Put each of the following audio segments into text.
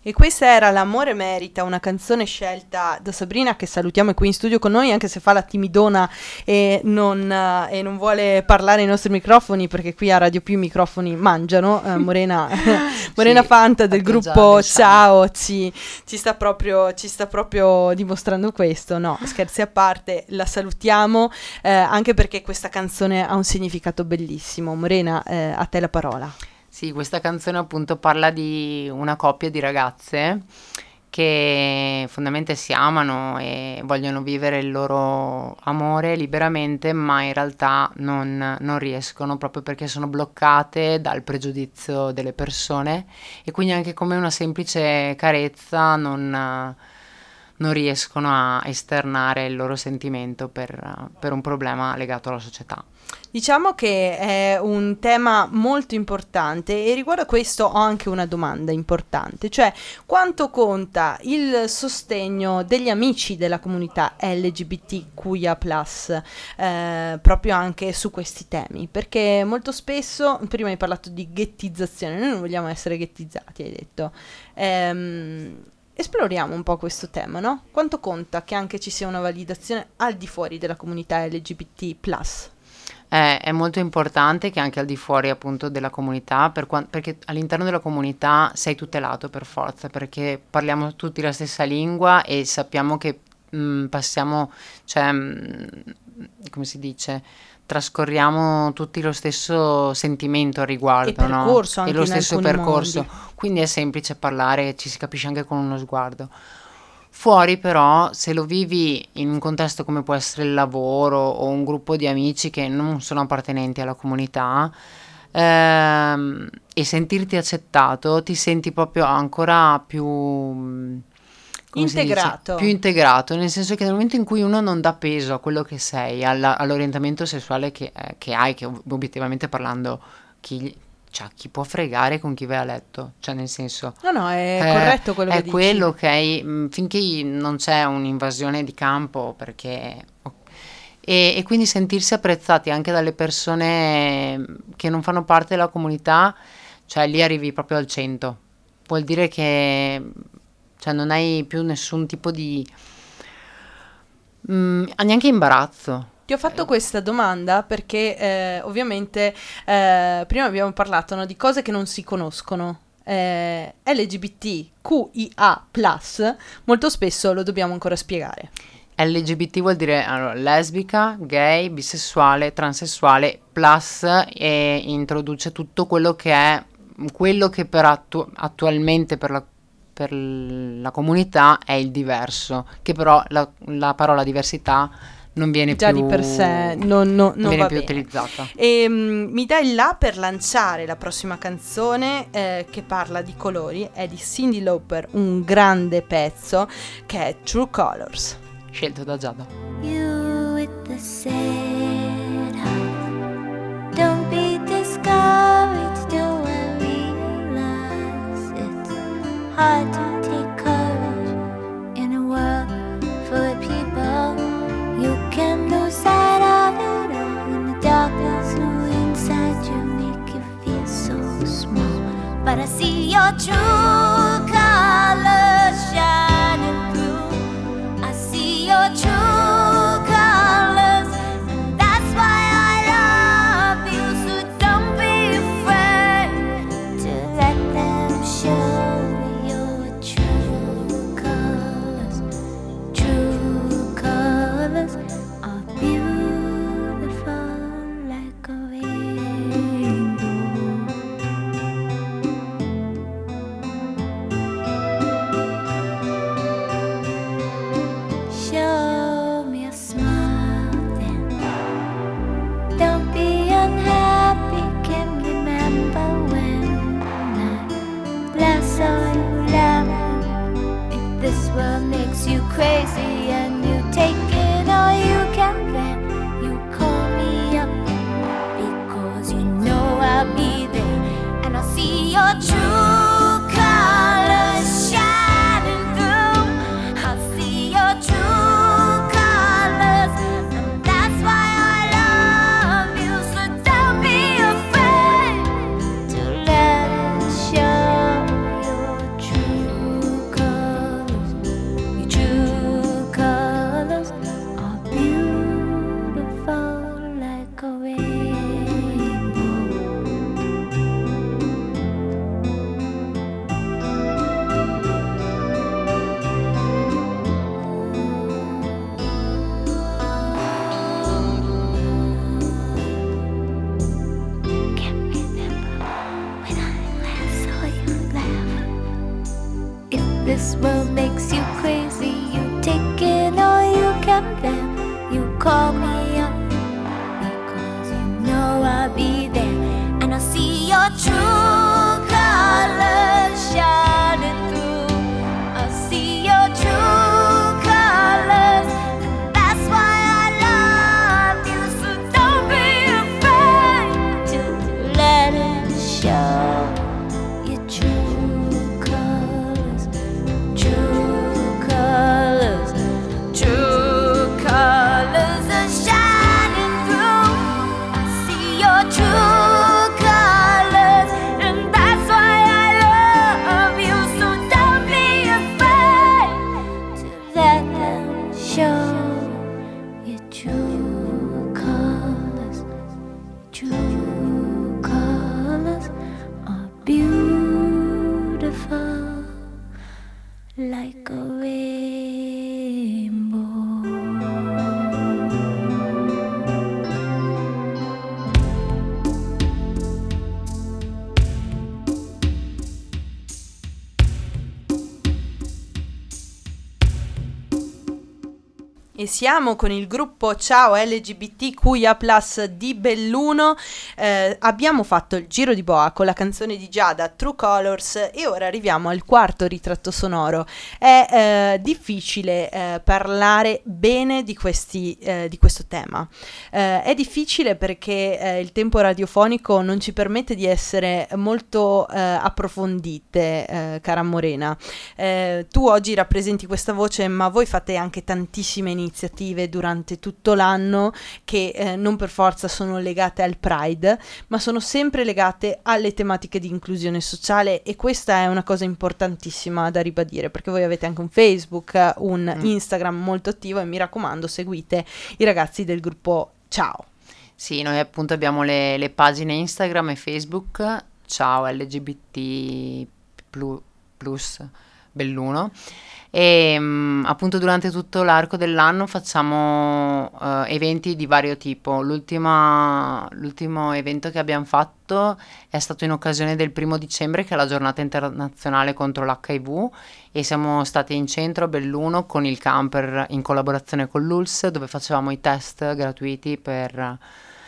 E questa era L'amore merita, una canzone scelta da Sabrina, che salutiamo, è qui in studio con noi, anche se fa la timidona e non vuole parlare ai nostri microfoni, perché qui a Radio Più i microfoni mangiano. Morena, Morena Sì, Fanta del gruppo del Ciao ci sta proprio dimostrando questo. No, scherzi a parte, la salutiamo, anche perché questa canzone ha un significato bellissimo. Morena, a te la parola. Sì, questa canzone appunto parla di una coppia di ragazze che fondamentalmente si amano e vogliono vivere il loro amore liberamente, ma in realtà non riescono proprio perché sono bloccate dal pregiudizio delle persone, e quindi anche come una semplice carezza non riescono a esternare il loro sentimento per un problema legato alla società. Diciamo che è un tema molto importante, e riguardo a questo ho anche una domanda importante, cioè quanto conta il sostegno degli amici della comunità LGBTQIA+, proprio anche su questi temi, perché molto spesso, prima hai parlato di ghettizzazione, noi non vogliamo essere ghettizzati, hai detto. Esploriamo un po' questo tema, no? Quanto conta che anche ci sia una validazione al di fuori della comunità LGBT+. È molto importante che anche al di fuori appunto della comunità, perché all'interno della comunità sei tutelato per forza, perché parliamo tutti la stessa lingua e sappiamo che passiamo, cioè, come si dice, trascorriamo tutti lo stesso sentimento al riguardo, E percorso, no? E anche lo in stesso alcuni percorso, modi. quindi è semplice parlare, ci si capisce anche con uno sguardo. Fuori però, se lo vivi in un contesto come può essere il lavoro o un gruppo di amici che non sono appartenenti alla comunità, e sentirti accettato, ti senti proprio ancora più, come si dice? Integrato. Più integrato, nel senso che nel momento in cui uno non dà peso a quello che sei, all'orientamento sessuale che hai, che obiettivamente parlando, chi può fregare con chi vai a letto? Cioè, nel senso, No, è corretto quello che è dici. quello, ok? Finché non c'è un'invasione di campo, perché... E quindi sentirsi apprezzati anche dalle persone che non fanno parte della comunità, cioè lì arrivi proprio al 100. Vuol dire che cioè, non hai più nessun tipo di... neanche imbarazzo. Ti ho fatto questa domanda perché ovviamente prima abbiamo parlato, no, di cose che non si conoscono. LGBTQIA+, molto spesso lo dobbiamo ancora spiegare. LGBT vuol dire allora, lesbica, gay, bisessuale, transessuale, plus, e introduce tutto quello che è quello che attualmente per la comunità è il diverso, che però la parola diversità non viene Già più, di per sé non viene va più bene. utilizzata. E mi dai il là per lanciare la prossima canzone che parla di colori, è di Cyndi Lauper, un grande pezzo che è True Colors. Scelto da Giada. You with the sad heart, don't be discouraged, do I realize it's hard to take courage in a world full of people. You can lose sight of it all, and the darkness who inside you make you feel so small. But I see your true colors shining through. I see your true colors, and that's why I love you. So don't be afraid to let them show your true colors. True colors are beautiful like a rainbow. This world makes you crazy. You take it all you can bear. You call me up because you know I'll be there, and I'll see your true colors shining through. I'll see your true colors, and that's why I love you. So don't be afraid to let it show. Your true colors, true colors, true colors are shining through. I see your true colors, and that's why I love you. So don't be afraid to let them show. Your true colors, true colors are beautiful like a rainbow. E siamo con il gruppo Ciao LGBTQIA+ di Belluno. Abbiamo fatto il giro di boa con la canzone di Giada, True Colors, e ora arriviamo al quarto ritratto sonoro. È difficile parlare bene di questo tema. È difficile perché il tempo radiofonico non ci permette di essere molto approfondite, cara Morena. Tu oggi rappresenti questa voce, ma voi fate anche tantissime iniziative durante tutto l'anno che non per forza sono legate al Pride, ma sono sempre legate alle tematiche di inclusione sociale, e questa è una cosa importantissima da ribadire, perché voi avete anche un Facebook, un Instagram molto attivo, e mi raccomando, seguite i ragazzi del gruppo Ciao. Sì, noi appunto abbiamo le pagine Instagram e Facebook, Ciao LGBT plus Belluno, e appunto durante tutto l'arco dell'anno facciamo eventi di vario tipo. L'ultimo evento che abbiamo fatto è stato in occasione del 1° dicembre, che è la giornata internazionale contro l'HIV, e siamo stati in centro a Belluno con il camper in collaborazione con l'ULSS, dove facevamo i test gratuiti per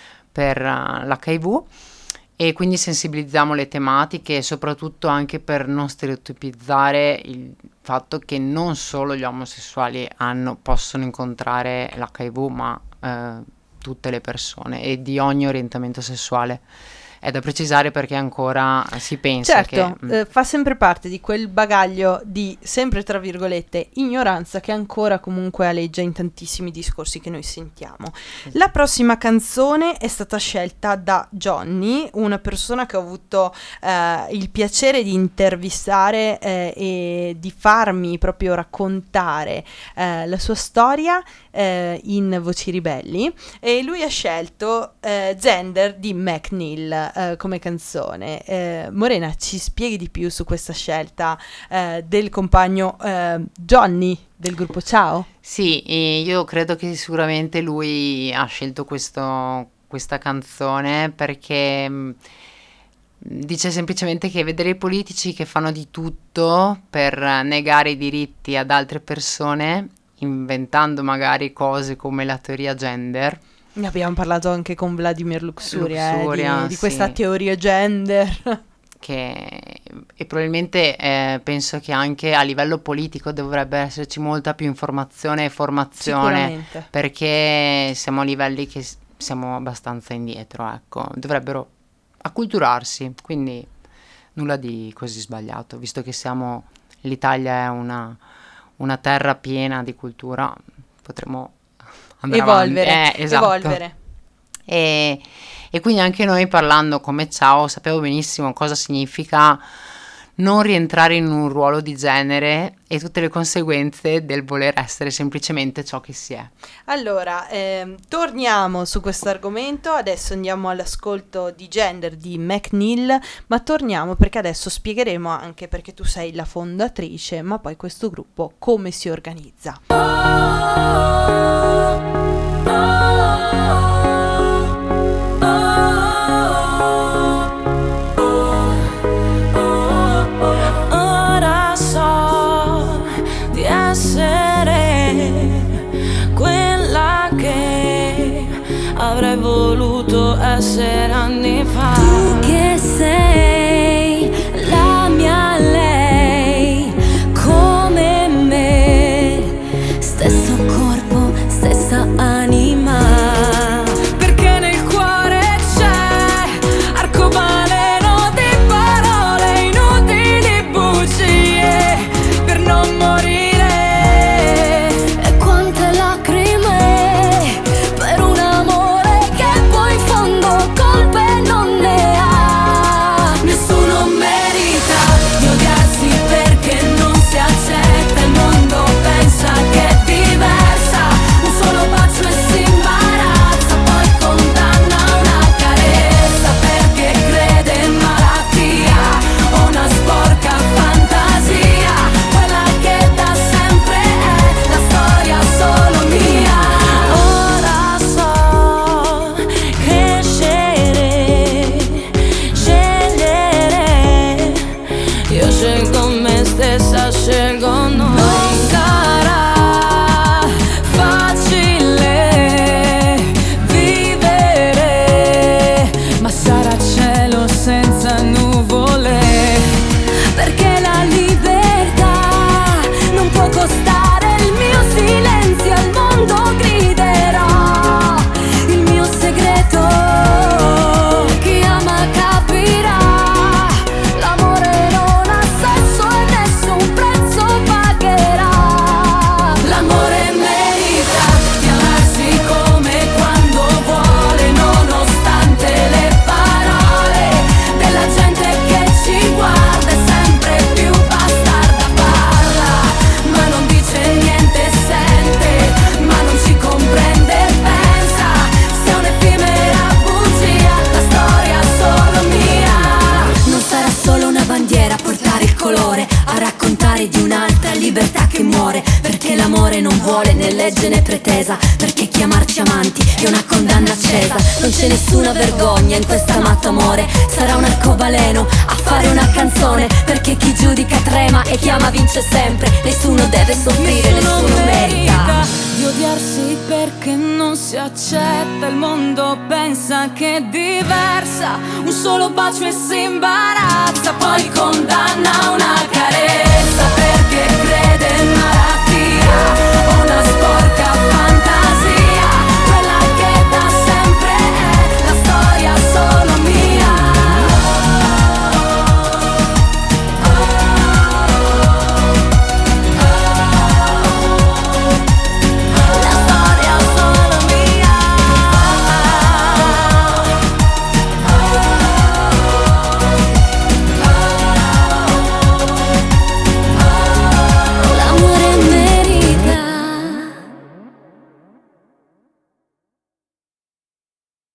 l'HIV, e quindi sensibilizziamo le tematiche, soprattutto anche per non stereotipizzare il fatto che non solo gli omosessuali possono incontrare l'HIV, ma tutte le persone e di ogni orientamento sessuale. È da precisare perché ancora si pensa che fa sempre parte di quel bagaglio di, sempre tra virgolette, ignoranza che ancora comunque aleggia in tantissimi discorsi che noi sentiamo. La prossima canzone è stata scelta da Johnny, una persona che ho avuto il piacere di intervistare e di farmi proprio raccontare la sua storia in Voci Ribelli, e lui ha scelto Gender di McNeil come canzone. Morena, ci spieghi di più su questa scelta del compagno Johnny del gruppo Ciao? Sì, io credo che sicuramente lui ha scelto questa canzone perché dice semplicemente che vedere i politici che fanno di tutto per negare i diritti ad altre persone, inventando magari cose come la teoria gender. Ne abbiamo parlato anche con Vladimir Luxuria, di questa teoria gender. E probabilmente penso che anche a livello politico dovrebbe esserci molta più informazione e formazione, perché siamo a livelli che siamo abbastanza indietro, ecco. Dovrebbero acculturarsi, quindi nulla di così sbagliato, visto che l'Italia è una terra piena di cultura, potremmo evolvere. Evolvere. E quindi anche noi, parlando come Ciao, sapevo benissimo cosa significa non rientrare in un ruolo di genere e tutte le conseguenze del voler essere semplicemente ciò che si è. Allora, torniamo su questo argomento, adesso andiamo all'ascolto di Gender di McNeil, ma torniamo perché adesso spiegheremo anche, perché tu sei la fondatrice, ma poi questo gruppo come si organizza. Ora so essere anni fa. Tu che sei la mia lei, come me, stesso corpo, stessa anima. Perché nel cuore c'è arcobaleno di parole, inutili bugie per non morire. E quante lacrime per un amore che poi in fondo colpe non ne ha. Nessuno merita di odiarsi perché non si accetta, il mondo pensa che è diversa, un solo bacio e si imbarazza, poi condanna una carezza perché crede in malattia o una sporca fantasia, quella che da sempre è la storia solo mia. Ora so che scegliere, Io scelgo me stessa, scelgo noi. non sarà Facile vivere, ma sarà cielo senza nuvole. perché la libertà non può costare il mio silenzio, al mondo griderò il mio segreto. Chi ama capirà, l'amore non ha senso e nessun prezzo pagherà. L'amore merita di amarsi come quando vuole, nonostante le parole della gente che ci guarda è sempre più bastarda. Parla, ma non dice niente, sente, ma non ci comprende e pensa. Se è un'effimera bugia, la storia è solo mia. Non sarà solo una bandiera a portare il colore, a raccontare di un'altra libertà che muore, perché l'amore non vuole né legge né pretesa, perché chiamarci amanti è una condanna accesa. Non c'è nessuna vergogna in quest'amato amore, sarà un arcobaleno a fare una canzone, perché chi giudica trema e chi ama vince sempre. Nessuno deve soffrire, nessuno merita di odiarsi perché non si accetta, il mondo pensa che è diversa, un solo bacio e si imbarazza, poi con